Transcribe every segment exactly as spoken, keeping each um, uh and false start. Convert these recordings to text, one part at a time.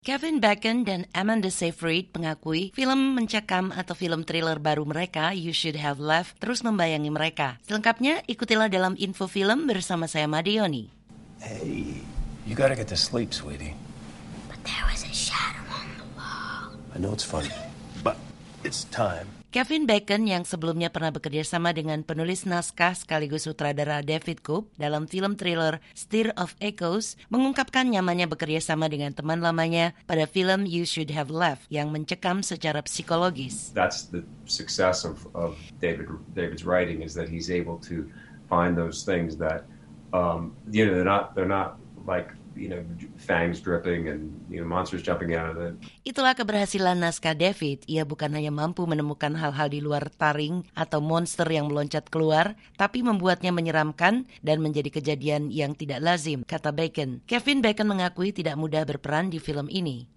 Kevin Bacon dan Amanda Seyfried mengakui film mencekam atau film thriller baru mereka, You Should Have Left, terus membayangi mereka. Selengkapnya, ikutilah dalam info film bersama saya Madioni. Hey, you gotta get to sleep, sweetie. But there was a shadow on the wall. I know it's funny, but it's time. Kevin Bacon yang sebelumnya pernah bekerja sama dengan penulis naskah sekaligus sutradara David Koepp dalam film thriller Stir of Echoes mengungkapkan nyamannya bekerja sama dengan teman lamanya pada film You Should Have Left yang mencekam secara psikologis. That's the success of, of David David's writing is that he's able to find those things that um, you know they're not they're not like you know fangs dripping and you know monsters jumping out of it. Itulah keberhasilan naskah David. Ia bukan hanya mampu menemukan hal-hal di luar taring atau monster yang meloncat keluar, tapi membuatnya menyeramkan dan menjadi kejadian yang tidak lazim, kata Bacon. Kevin Bacon mengakui tidak mudah berperan di film ini.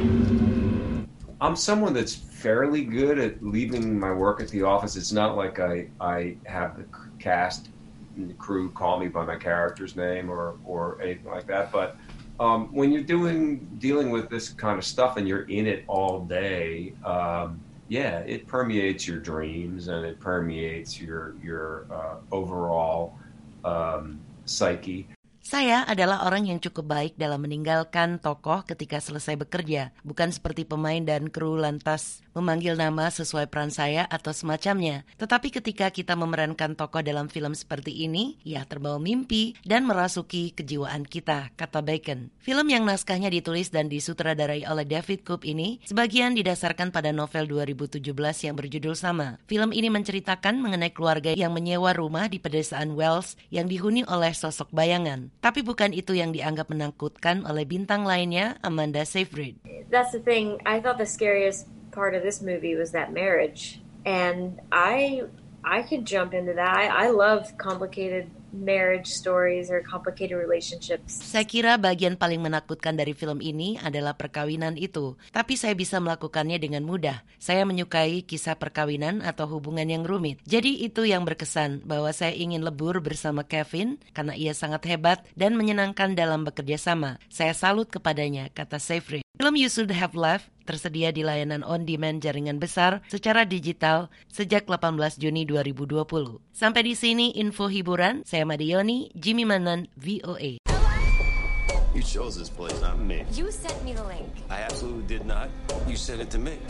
I'm someone that's fairly good at leaving my work at the office. It's not like I I have the cast and the crew call me by my character's name or or anything like that, but um, when you're doing dealing with this kind of stuff and you're in it all day, um, yeah, it permeates your dreams and it permeates your your uh, overall um, psyche. Saya adalah orang yang cukup baik dalam meninggalkan tokoh ketika selesai bekerja, bukan seperti pemain dan kru lantas memanggil nama sesuai peran saya atau semacamnya. Tetapi ketika kita memerankan tokoh dalam film seperti ini, ya terbawa mimpi dan merasuki kejiwaan kita, kata Bacon. Film yang naskahnya ditulis dan disutradarai oleh David Koepp ini sebagian didasarkan pada novel dua ribu tujuh belas yang berjudul sama. Film ini menceritakan mengenai keluarga yang menyewa rumah di pedesaan Wales yang dihuni oleh sosok bayangan. Tapi bukan itu yang dianggap menakutkan oleh bintang lainnya, Amanda Seyfried. That's the thing. I thought the scariest part of this movie was that marriage. And I I could jump into that. I, I love complicated marriage stories or complicated relationships. Saya kira bagian paling menakutkan dari film ini adalah perkawinan itu. Tapi saya bisa melakukannya dengan mudah. Saya menyukai kisah perkawinan atau hubungan yang rumit. Jadi itu yang berkesan bahwa saya ingin lebur bersama Kevin karena ia sangat hebat dan menyenangkan dalam bekerja sama. Saya salut kepadanya, kata Seyfried. Film You Should Have Left tersedia di layanan on-demand jaringan besar secara digital sejak delapan belas Juni dua ribu dua puluh. Sampai di sini info hiburan. Saya Madioni, Jimmy Manan, V O A. You chose this place, not me. You sent me the link. I absolutely did not. You sent it to me.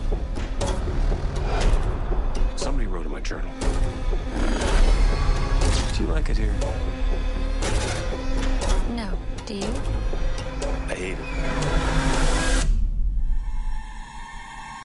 Somebody wrote in my journal. Do you like it here? No. Do you? I hate it.